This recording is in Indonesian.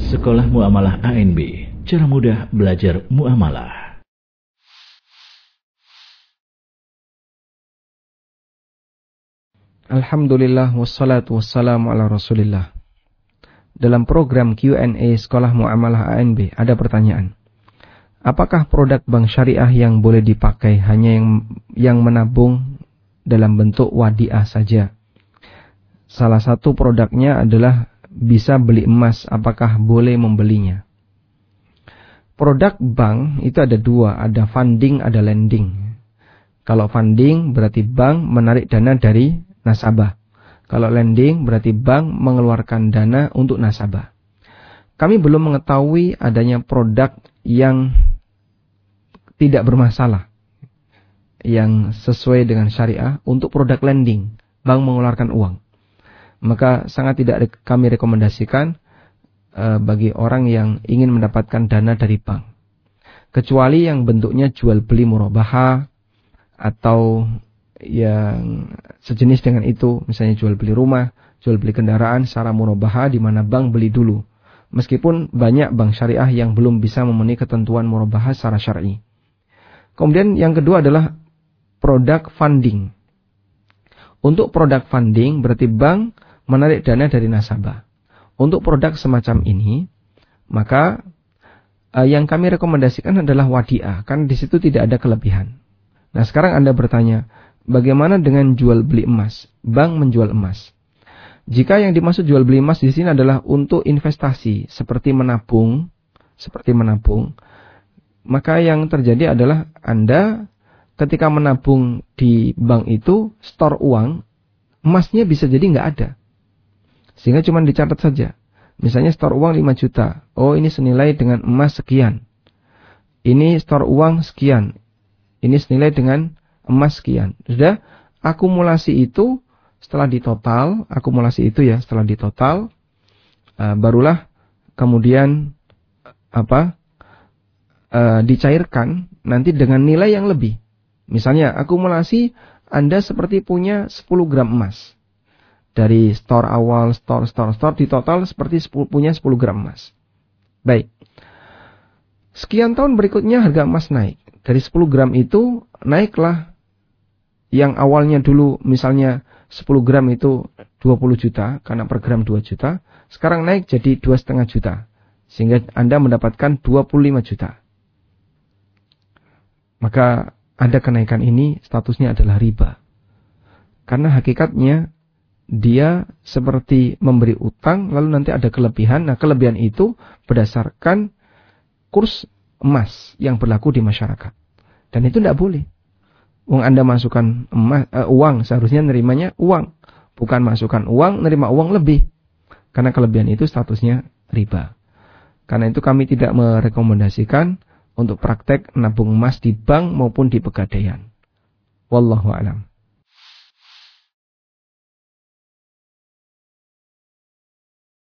Sekolah Muamalah ANB, cara mudah belajar muamalah. Alhamdulillah wassalatu wassalamu ala Rasulillah. Dalam program Q&A Sekolah Muamalah ANB ada pertanyaan. Apakah produk bank syariah yang boleh dipakai hanya yang menabung dalam bentuk wadiah saja? Salah satu produknya adalah bisa beli emas, apakah boleh membelinya? Produk bank itu ada dua, ada funding, ada lending. Kalau funding berarti bank menarik dana dari nasabah. Kalau lending berarti bank mengeluarkan dana untuk nasabah. Kami belum mengetahui adanya produk yang tidak bermasalah, yang sesuai dengan syariah untuk produk lending, bank mengeluarkan uang. Maka sangat tidak kami rekomendasikan bagi orang yang ingin mendapatkan dana dari bank. Kecuali yang bentuknya jual beli murabahah atau yang sejenis dengan itu, misalnya jual beli rumah, jual beli kendaraan secara murabahah di mana bank beli dulu. Meskipun banyak bank syariah yang belum bisa memenuhi ketentuan murabahah secara syar'i. Kemudian yang kedua adalah produk funding. Untuk produk funding berarti bank menarik dana dari nasabah. Untuk produk semacam ini, maka yang kami rekomendasikan adalah wadiah, kan di situ tidak ada kelebihan. Nah, sekarang Anda bertanya, bagaimana dengan jual beli emas? Bank menjual emas. Jika yang dimaksud jual beli emas di sini adalah untuk investasi, seperti menabung, maka yang terjadi adalah Anda ketika menabung di bank itu, store uang, emasnya bisa jadi nggak ada. Sehingga cuma dicatat saja. Misalnya store uang 5 juta. Oh, ini senilai dengan emas sekian. Ini store uang sekian. Ini senilai dengan emas sekian. Sudah, akumulasi itu setelah ditotal, barulah kemudian dicairkan nanti dengan nilai yang lebih. Misalnya akumulasi Anda seperti punya 10 gram emas. Dari store awal, store, di total seperti punya 10 gram emas. Baik. Sekian tahun berikutnya harga emas naik. Dari 10 gram itu naiklah yang awalnya dulu misalnya 10 gram itu 20 juta, karena per gram 2 juta. Sekarang naik jadi 2,5 juta. Sehingga Anda mendapatkan 25 juta. Maka ada kenaikan ini statusnya adalah riba. Karena hakikatnya dia seperti memberi utang, lalu nanti ada kelebihan. Nah, kelebihan itu berdasarkan kurs emas yang berlaku di masyarakat. Dan itu tidak boleh. Anda masukkan uang, seharusnya nerimanya uang. Bukan masukkan uang, nerima uang lebih. Karena kelebihan itu statusnya riba. Karena itu kami tidak merekomendasikan untuk praktek nabung emas di bank maupun di pegadaian. Wallahu a'lam.